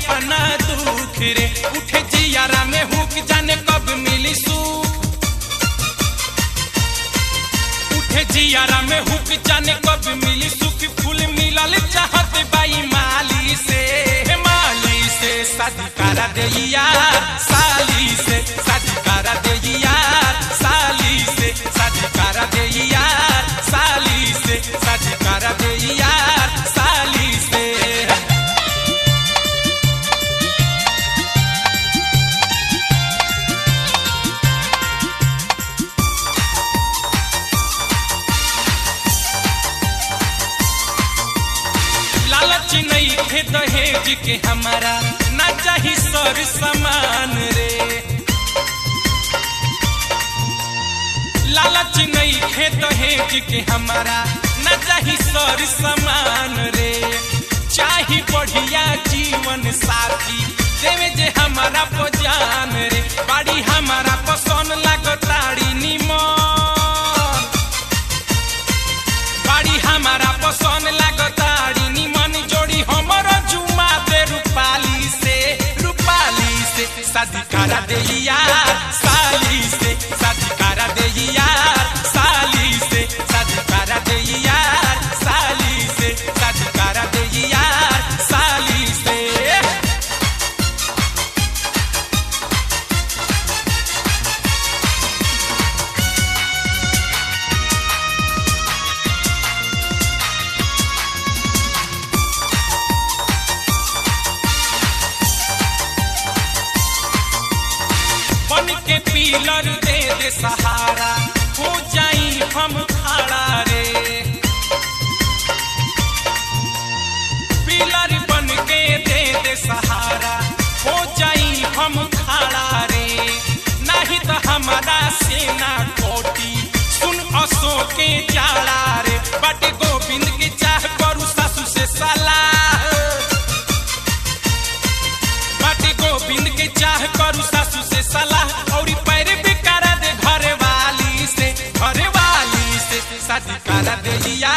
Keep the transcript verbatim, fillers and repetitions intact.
अपना दुख रे। उठे जियारा में हुक जाने कब मिली सुख, उठे जियारा में हुक जाने कब मिली सुख। फूल मिलल चाहत बाई माली से, माली से शादी करा दे यार साली से, शादी करा दे यार साली से, शादी करा दे यार साली से, शादी करा दे यार साली से। लालच नहीं थे दहेज के हमारा, ना चाही सर समान रे। लालच नहीं थे दहेज के हमारा, ना चाही सर समान रे। चाही बढ़िया जीवन साथी देवे जे हमारा पजान रे। बाड़ी हमारा पसंद लागताड़ी निमन, बाड़ी हमारा पसंद लागताड़ी निमन। जोड़ी हमारा जुमा दे रूपाली से, रूपाली से शादी करा दे यार साली से, शादी करा दे यार साली से, शादी करा दे यार साली से, शादी करा दे यार साली से। बन के पिलर दे दे सहारा, हो जाई हम खड़ा रे। पिलर बन के दे दे सहारा, हो जाई हम खड़ा रे। नहीं तो हमारा सेना कोटी सुन असो के जाड़ा रे। बाटे गोविंद के चाह करू सासू से सलाह, बाटे गोविंद के चाह करू सासू से सलाह। और पैर भी करा दे घरे वाली से, घरे वाली से शादी करा दे यार